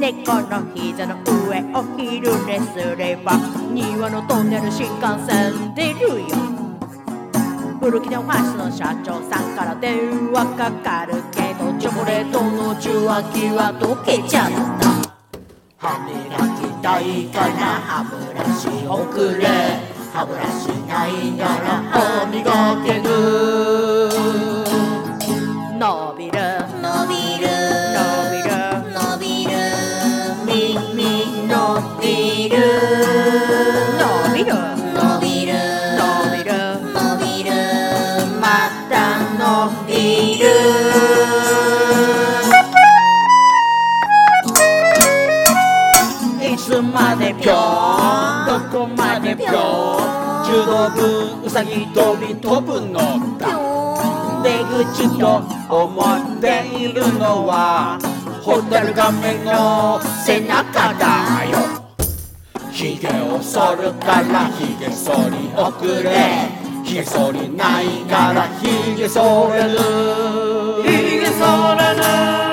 猫の膝の上を昼寝すれば庭のトンネル新幹線出るよ。古着のファッションの社長さんから電話かかるけどチョコレートの受話器は溶けちゃった。歯磨きたいから歯ブラシをくれ。歯ブラシないなら歯磨けぬ。伸びる伸びる伸びる伸びる耳伸びる伸びる伸びる伸びる伸びるまた伸びる。いつまでぴょんどこまでぴょん柔道部うさぎ跳び飛ぶのだ。出口と思っているのはホタルガメの背中だよ。ひげを剃るからひげ剃りおくれ。ひげ剃りないからひげ剃れる。ひげ剃れる。